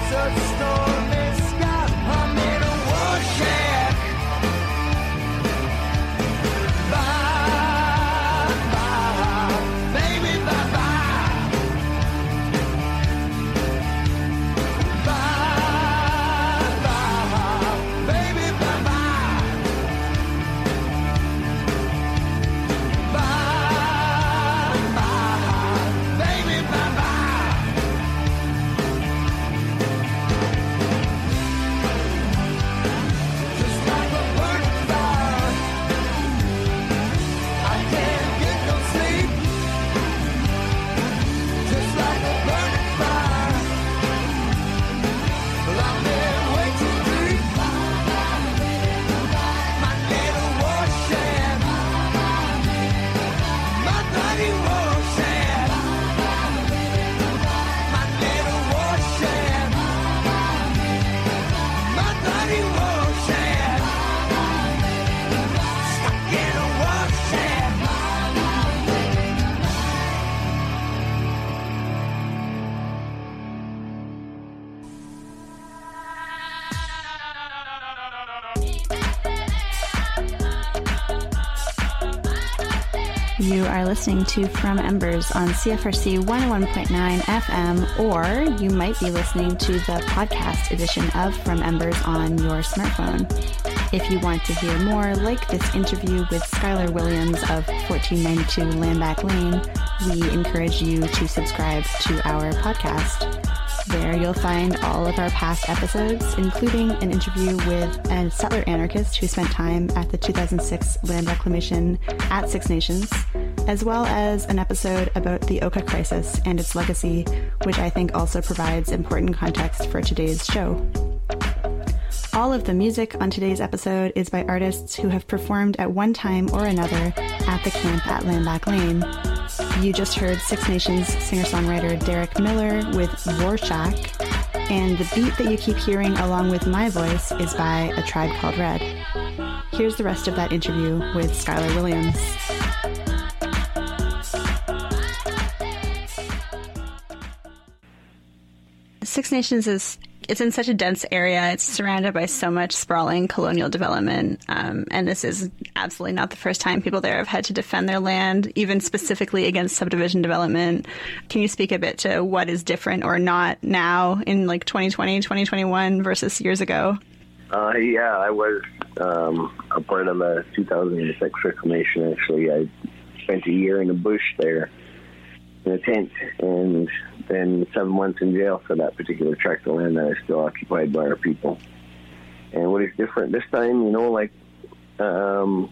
You are listening to From Embers on C F R C one oh one point nine F M, or you might be listening to the podcast edition of From Embers on your smartphone. If you want to hear more like this interview with Skylar Williams of fourteen ninety-two Lamback Lane, we encourage you to subscribe to our podcast. There you'll find all of our past episodes, including an interview with a settler anarchist who spent time at the two thousand six Land Reclamation at Six Nations, as well as an episode about the Oka crisis and its legacy, which I think also provides important context for today's show. All of the music on today's episode is by artists who have performed at one time or another at the camp at Lamback Lane. You just heard Six Nations singer-songwriter Derek Miller with Rorschach, and the beat that you keep hearing along with my voice is by A Tribe Called Red. Here's the rest of that interview with Skylar Williams. Six Nations is it's in such a dense area. It's surrounded by so much sprawling colonial development. Um, and this is absolutely not the first time people there have had to defend their land, even specifically against subdivision development. Can you speak a bit to what is different or not now in like twenty twenty, twenty twenty-one versus years ago? Uh, yeah, I was um, a part of the two thousand six reclamation, actually. I spent a year in the bush there in a tent, and then seven months in jail for that particular tract of land that is still occupied by our people. And what is different this time, you know, like, um,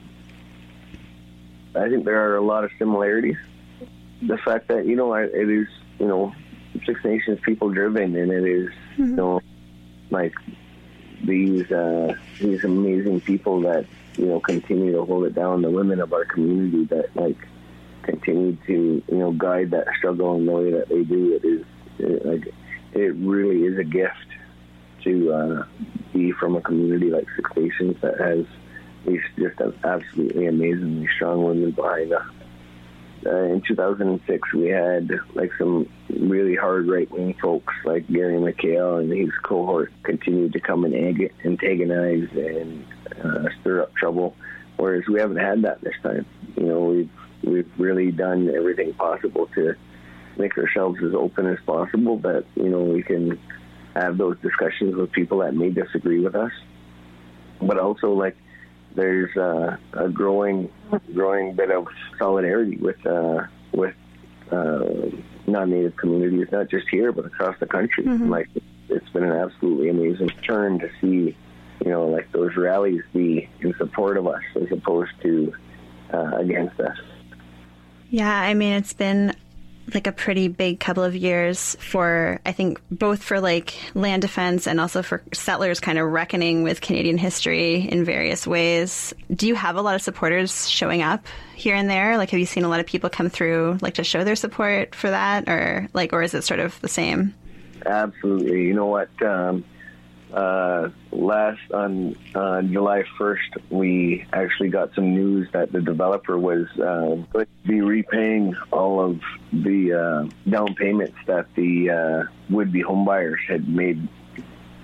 I think there are a lot of similarities. The fact that, you know, it is, you know, Six Nations people driven, and it is, mm-hmm. you know, like these uh, these amazing people that, you know, continue to hold it down, the women of our community that, like, continue to, you know, guide that struggle in the way that they do. It is, it, like, it really is a gift to uh, be from a community like Six Nations that has these just absolutely amazingly strong women behind us. Uh, in two thousand six, we had like some really hard right-wing folks like Gary McHale and his cohort continued to come and ag- antagonize and uh, stir up trouble, whereas we haven't had that this time. You know, we've we've really done everything possible to make ourselves as open as possible, that, you know, we can have those discussions with people that may disagree with us, but also, like, there's uh, a growing, growing bit of solidarity with uh, with uh, non-Native communities, not just here but across the country. Mm-hmm. Like, it's been an absolutely amazing turn to see, you know, like those rallies be in support of us as opposed to uh, against us. Yeah, I mean, it's been like a pretty big couple of years for, I think, both for like land defense and also for settlers kind of reckoning with Canadian history in various ways. Do you have a lot of supporters showing up here and there? Like, have you seen a lot of people come through, like, to show their support for that, or like, or is it sort of the same? Absolutely. You know what? Um, uh, last on uh, July first, we actually got some news that the developer was uh, going to be repaying all of the uh, down payments that the uh, would-be homebuyers had made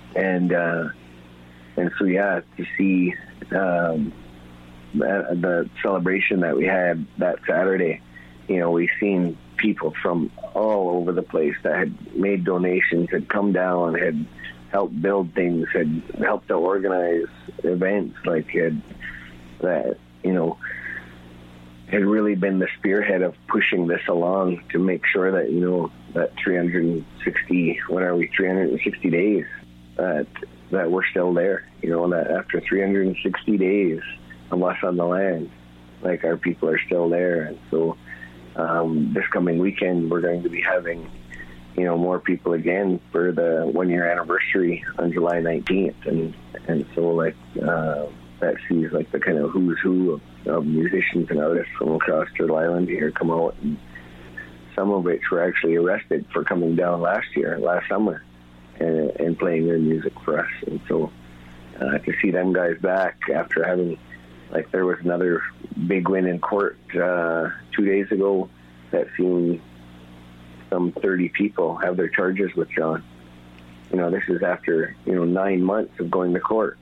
and uh, and so yeah, to see um, the, the celebration that we had that Saturday, you know, we've seen people from all over the place that had made donations, had come down, had helped build things, had helped to organize events, like had that, you know, had really been the spearhead of pushing this along to make sure that, you know, that three hundred sixty, what are we, three hundred sixty days, that that we're still there, you know, that after three hundred sixty days of us on the land, like, our people are still there. And so um, this coming weekend, we're going to be having, you know, more people again for the one-year anniversary on July nineteenth. And, and so, like, uh, that sees, like, the kind of who's who of, of musicians and artists from across Turtle Island here come out, and some of which were actually arrested for coming down last year, last summer, and, and playing their music for us. And so uh, to see them guys back after having, like, there was another big win in court uh, two days ago that seen some thirty people have their charges withdrawn. You know, this is after, you know, nine months of going to court,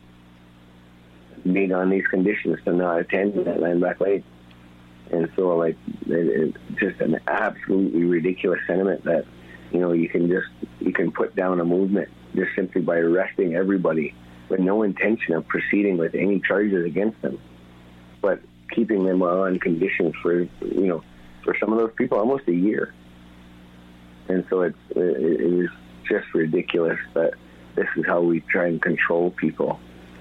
being on these conditions to not attend that Landback Lake. And so, like, it, it's just an absolutely ridiculous sentiment that, you know, you can just, you can put down a movement just simply by arresting everybody with no intention of proceeding with any charges against them, but keeping them on conditions for, you know, for some of those people, almost a year. And so it's, it, it is just ridiculous that this is how we try and control people.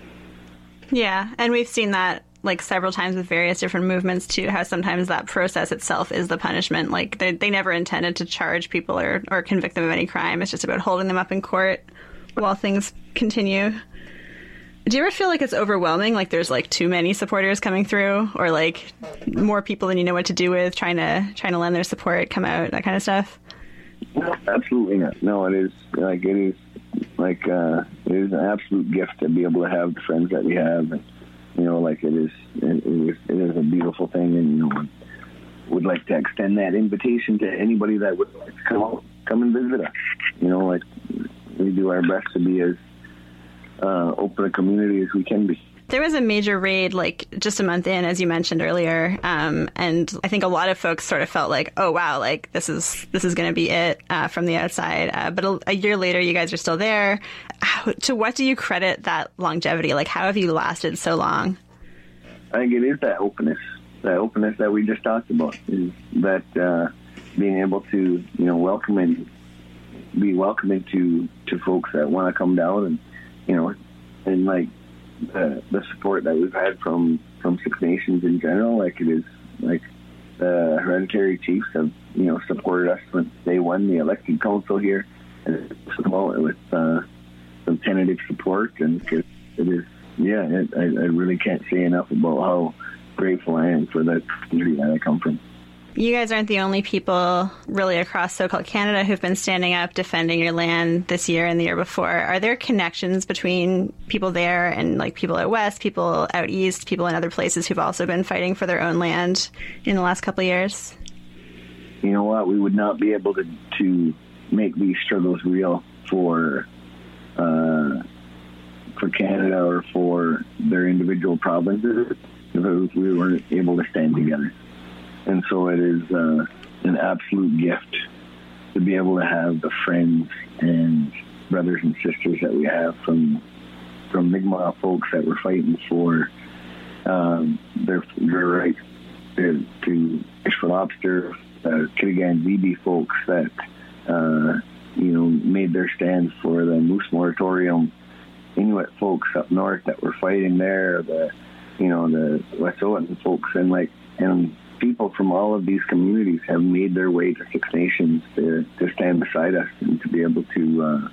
Yeah, and we've seen that, like, several times with various different movements, too, how sometimes that process itself is the punishment. Like, they, they never intended to charge people or, or convict them of any crime. It's just about holding them up in court while things continue. Do you ever feel like it's overwhelming, like there's, like, too many supporters coming through, or, like, more people than you know what to do with, trying to trying to lend their support, come out, that kind of stuff? No, absolutely not. No, it is, like, it is, like, uh, it is an absolute gift to be able to have the friends that we have, and, you know, like, it is, it is, it is a beautiful thing, and, you know, would like to extend that invitation to anybody that would like to come out, come and visit us. You know, like, we do our best to be as uh, open a community as we can be. There was a major raid, like, just a month in, as you mentioned earlier, um, and I think a lot of folks sort of felt like, oh, wow, like, this is this is going to be it uh, from the outside. Uh, but a, a year later, you guys are still there. How, to what do you credit that longevity? Like, how have you lasted so long? I think it is that openness, that openness that we just talked about, is that uh, being able to, you know, welcome and be welcoming to, to folks that want to come down, and, you know, and, like, the, the support that we've had from, from Six Nations in general. Like, it is, like, the hereditary chiefs have, you know, supported us when they won the elected council here, and come out with uh, some tentative support, and it, it is, yeah, it, I, I really can't say enough about how grateful I am for that community that I come from. You guys aren't the only people really across so-called Canada who've been standing up, defending your land this year and the year before. Are there connections between people there and, like, people out west, people out east, people in other places who've also been fighting for their own land in the last couple of years? You know what? We would not be able to, to make these struggles real for uh, for Canada or for their individual provinces if we weren't able to stand together. And so it is uh, an absolute gift to be able to have the friends and brothers and sisters that we have from from Mi'kmaq folks that were fighting for um, their their right to, to fish for lobster, uh, Kitigan-Zibi folks that uh, you know made their stand for the moose moratorium, Inuit folks up north that were fighting there, the you know the Wet'suwet'en folks, and like and. People from all of these communities have made their way to Six Nations to, to stand beside us and to be able to, uh,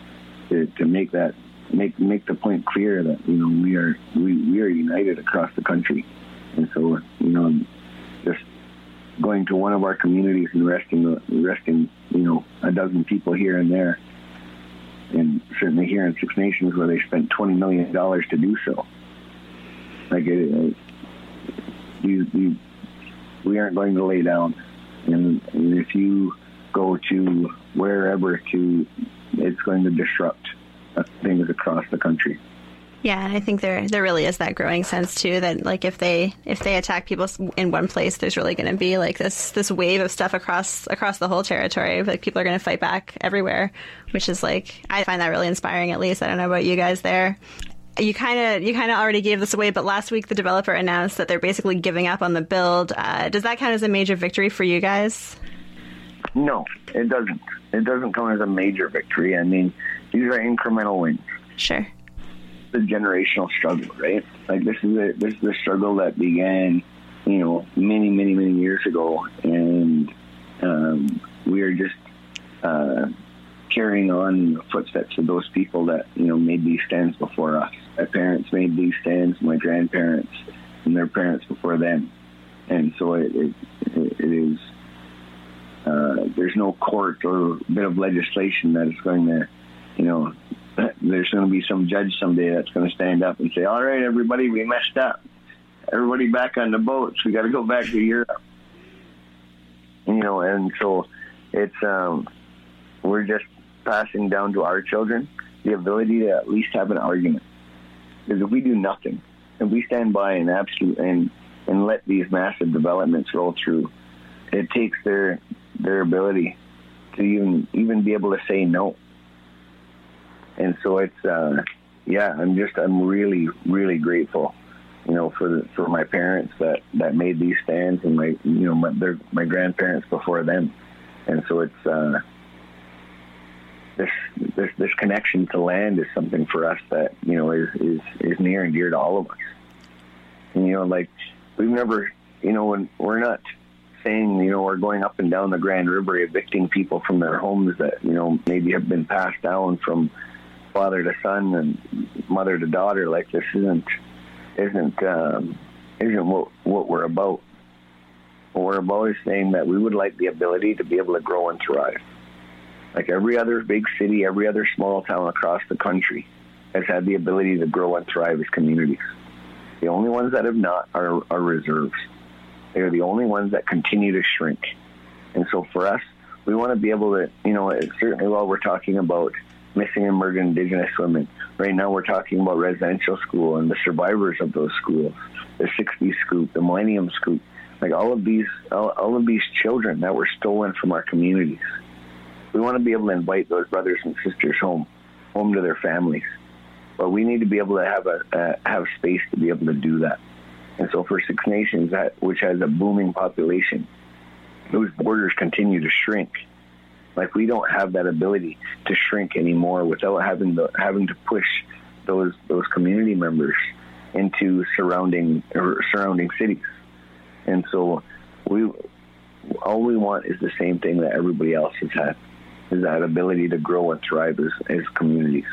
to to make that make make the point clear that you know we are we, we are united across the country, and so you know just going to one of our communities and resting resting you know a dozen people here and there, and certainly here in Six Nations where they spent twenty million dollars to do so. Like it, it, these these. We aren't going to lay down, and, and if you go to wherever to, it's going to disrupt things across the country. Yeah, and I think there there really is that growing sense too that like if they if they attack people in one place, there's really going to be like this this wave of stuff across across the whole territory. Like people are going to fight back everywhere, which is like I find that really inspiring. At least I don't know about you guys there. You kind of you kind of already gave this away, but last week the developer announced that they're basically giving up on the build. Uh, does that count as a major victory for you guys? No, it doesn't. It doesn't count as a major victory. I mean, these are incremental wins. Sure. The generational struggle, right? Like this is a this is a struggle that began, you know, many, many, many years ago, and um, we are just uh, carrying on the footsteps of those people that you know made these stands before us. My parents made these stands, my grandparents, and their parents before them, and so it it, it is. Uh, there's no court or bit of legislation that is going to, you know. There's going to be some judge someday that's going to stand up and say, all right, everybody, we messed up. Everybody back on the boats. We got to go back to Europe. You know, and so it's, um, we're just passing down to our children the ability to at least have an argument. Because if we do nothing, if we stand by and absolute and, and let these massive developments roll through, it takes their, their ability to even, even be able to say no. And so it's, uh, yeah, I'm just, I'm really, really grateful, you know, for the, for my parents that, that made these stands and my, you know, my, their, my grandparents before them. And so it's, uh, this, this, this connection to land is something for us that, you know, is, is, is near and dear to all of us. And, you know, like we've never, you know, when we're not saying, you know, we're going up and down the Grand River, evicting people from their homes that, you know, maybe have been passed down from father to son and mother to daughter. Like this isn't isn't um, isn't what what we're about. What we're about is saying that we would like the ability to be able to grow and thrive. Like every other big city, every other small town across the country has had the ability to grow and thrive as communities. The only ones that have not are, are reserves. They're the only ones that continue to shrink. And so for us, we want to be able to, you know, certainly while we're talking about missing and murdered Indigenous women. Right now we're talking about residential school and the survivors of those schools, the sixties scoop, the Millennium scoop, like all of these all, all of these children that were stolen from our communities. We want to be able to invite those brothers and sisters home, home to their families. But we need to be able to have a uh, have space to be able to do that. And so for Six Nations, that which has a booming population, those borders continue to shrink. Like we don't have that ability to shrink anymore without having the having to push those those community members into surrounding or surrounding cities. And so we all we want is the same thing that everybody else has had, is that ability to grow and thrive as, as communities.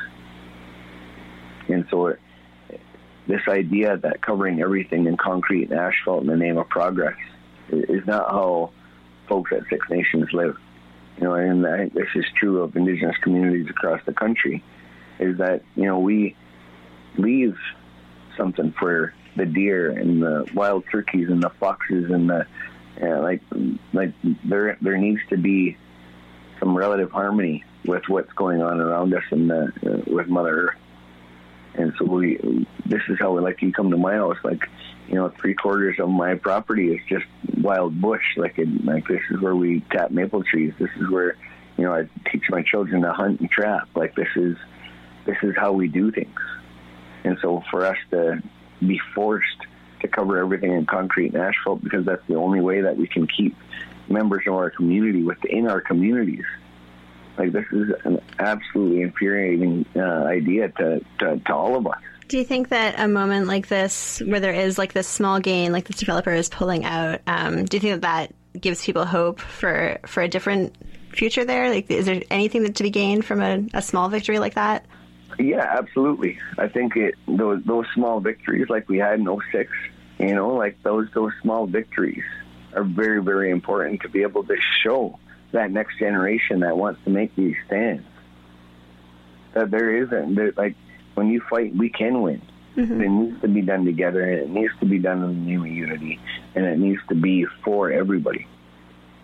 And so it, this idea that covering everything in concrete and asphalt in the name of progress is not how folks at Six Nations live. You know, and I think this is true of Indigenous communities across the country, is that, you know, we leave something for the deer and the wild turkeys and the foxes and the, uh, like, like there there needs to be some relative harmony with what's going on around us and the, uh, with Mother Earth. And so we, this is how we like you come to my house, like, you know, three quarters of my property is just wild bush. Like, it, like this is where we tap maple trees. This is where, you know, I teach my children to hunt and trap. Like this is, this is how we do things. And so for us to be forced to cover everything in concrete and asphalt, because that's the only way that we can keep members of our community within our communities. Like this is an absolutely infuriating uh, idea to, to, to all of us. Do you think that a moment like this, where there is like this small gain, like this developer is pulling out, um, do you think that that gives people hope for, for a different future there? Like, is there anything that to be gained from a, a small victory like that? Yeah, absolutely. I think it those those small victories like we had in oh six, you know, like those those small victories are very, very important to be able to show that next generation that wants to make these stands that there isn't, that, like, when you fight, we can win. Mm-hmm. It needs to be done together, and it needs to be done in the name of unity, and it needs to be for everybody.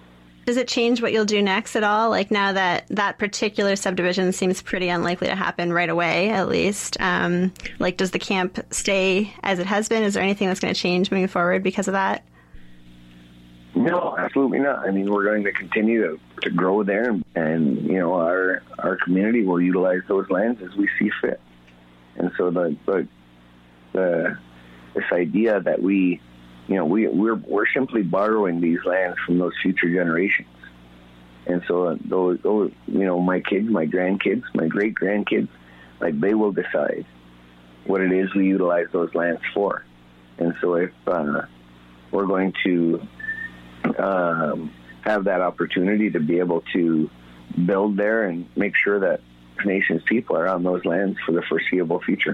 Does it change what you'll do next at all? Like now that that particular subdivision seems pretty unlikely to happen right away, at least. Um, like, does the camp stay as it has been? Is there anything that's going to change moving forward because of that? No, absolutely not. I mean, we're going to continue to, to grow there, and, and you know, our our community will utilize those lands as we see fit. And so the the, the this idea that we You know, we, we're we're simply borrowing these lands from those future generations, and so uh, those, those, you know, my kids, my grandkids, my great grandkids, like they will decide what it is we utilize those lands for. And so if uh, we're going to um, have that opportunity to be able to build there and make sure that Nation's people are on those lands for the foreseeable future.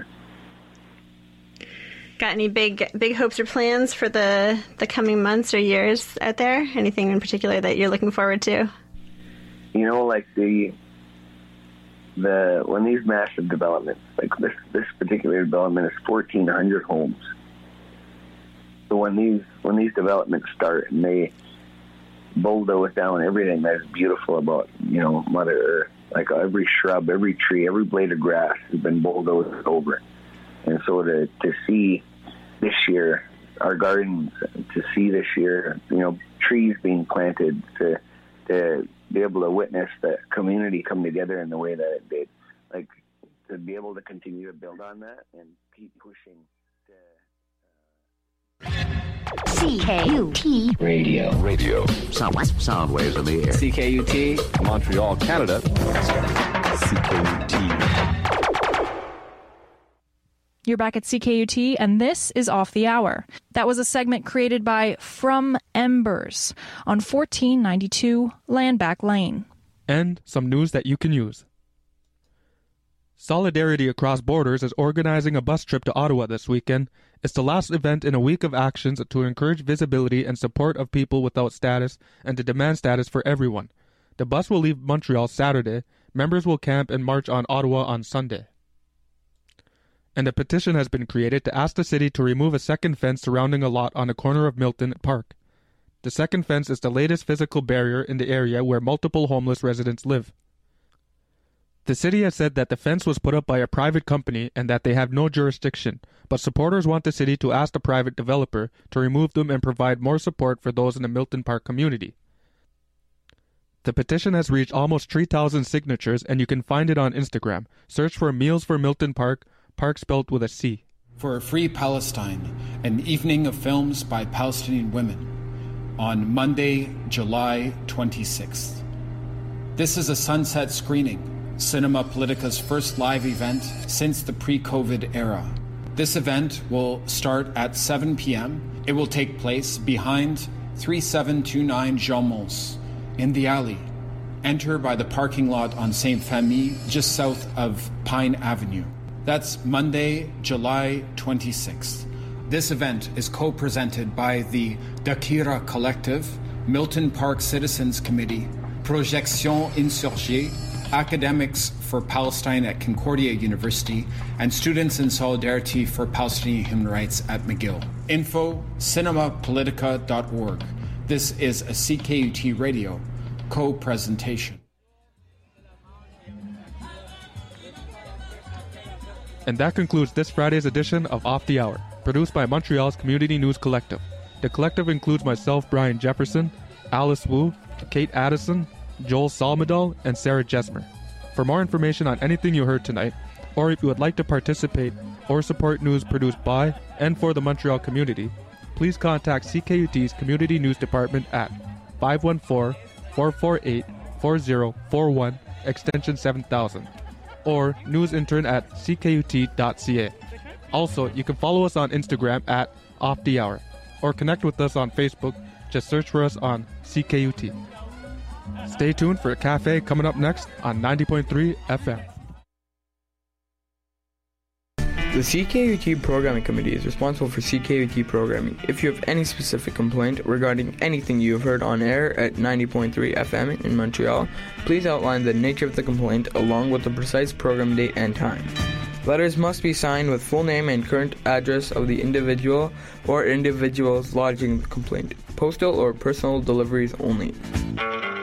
Got any big big hopes or plans for the, the coming months or years out there? Anything in particular that you're looking forward to? You know, like the the when these massive developments, like this this particular development is fourteen hundred homes. So when these when these developments start and they bulldoze down everything that's beautiful about, you know, Mother Earth, like every shrub, every tree, every blade of grass has been bulldozed over. And so to, to see this year, our gardens, to see this year, you know, trees being planted, to to be able to witness the community come together in the way that it did, like to be able to continue to build on that and keep pushing to... Uh... C K U T Radio. Radio. Sound, sound waves in the air. C K U T, Montreal, Canada. C K U T. You're back at C K U T, and this is Off the Hour. That was a segment created by From Embers on fourteen ninety-two Landback Lane. And some news that you can use. Solidarity Across Borders is organizing a bus trip to Ottawa this weekend. It's the last event in a week of actions to encourage visibility and support of people without status and to demand status for everyone. The bus will leave Montreal Saturday. Members will camp and march on Ottawa on Sunday. And a petition has been created to ask the city to remove a second fence surrounding a lot on the corner of Milton Park. The second fence is the latest physical barrier in the area where multiple homeless residents live. The city has said that the fence was put up by a private company and that they have no jurisdiction, but supporters want the city to ask the private developer to remove them and provide more support for those in the Milton Park community. The petition has reached almost three thousand signatures, and you can find it on Instagram. Search for Meals for Milton Park, Park spelled with a C. For a Free Palestine, an evening of films by Palestinian women on Monday, July twenty-sixth. This is a sunset screening, Cinema Politica's first live event since the pre-COVID era. This event will start at seven p.m. It will take place behind thirty-seven twenty-nine Jean Mons in the alley. Enter by the parking lot on Saint Famille, just south of Pine Avenue. That's Monday, July twenty-sixth. This event is co-presented by the Dakira Collective, Milton Park Citizens Committee, Projection Insurgée, Academics for Palestine at Concordia University, and Students in Solidarity for Palestinian Human Rights at McGill. Info, cinema politica dot org. This is a C K U T Radio co-presentation. And that concludes this Friday's edition of Off the Hour, produced by Montreal's Community News Collective. The collective includes myself, Brian Jefferson, Alice Wu, Kate Addison, Joel Salmadal, and Sarah Jesmer. For more information on anything you heard tonight, or if you would like to participate or support news produced by and for the Montreal community, please contact C K U T's Community News Department at five one four, four four eight, four zero four one, extension seven thousand. Or newsintern at c k u t dot c a. Also, you can follow us on Instagram at Off the Hour, or connect with us on Facebook. Just search for us on C K U T. Stay tuned for a cafe coming up next on ninety point three F M. The C K U T Programming Committee is responsible for C K U T programming. If you have any specific complaint regarding anything you have heard on air at ninety point three F M in Montreal, please outline the nature of the complaint along with the precise program date and time. Letters must be signed with full name and current address of the individual or individuals lodging the complaint. Postal or personal deliveries only.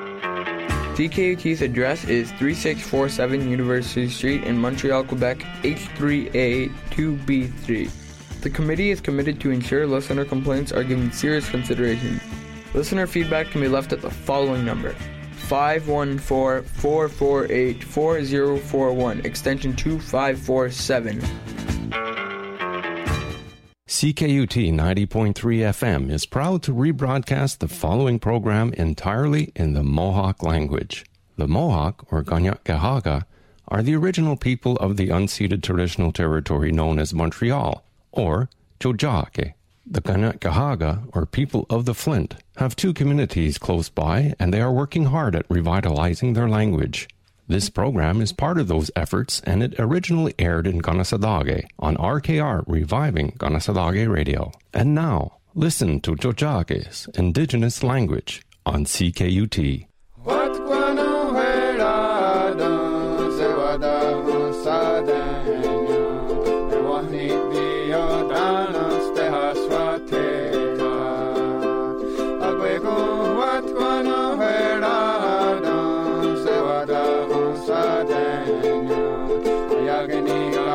C K U T's address is thirty-six forty-seven University Street in Montreal, Quebec, H three A two B three. The committee is committed to ensure listener complaints are given serious consideration. Listener feedback can be left at the following number: five one four, four four eight, four zero four one, extension two five four seven. C K U T ninety point three F M is proud to rebroadcast the following program entirely in the Mohawk language. The Mohawk, or Kanien'kehá:ka, are the original people of the unceded traditional territory known as Montreal, or Tiohtià:ke. The Kanien'kehá:ka, or people of the Flint, have two communities close by, and they are working hard at revitalizing their language. This program is part of those efforts, and it originally aired in Kanesatake on R K R Reviving Kanesatake Radio. And now, listen to Tiohtià:ke's indigenous language on C K U T. Dana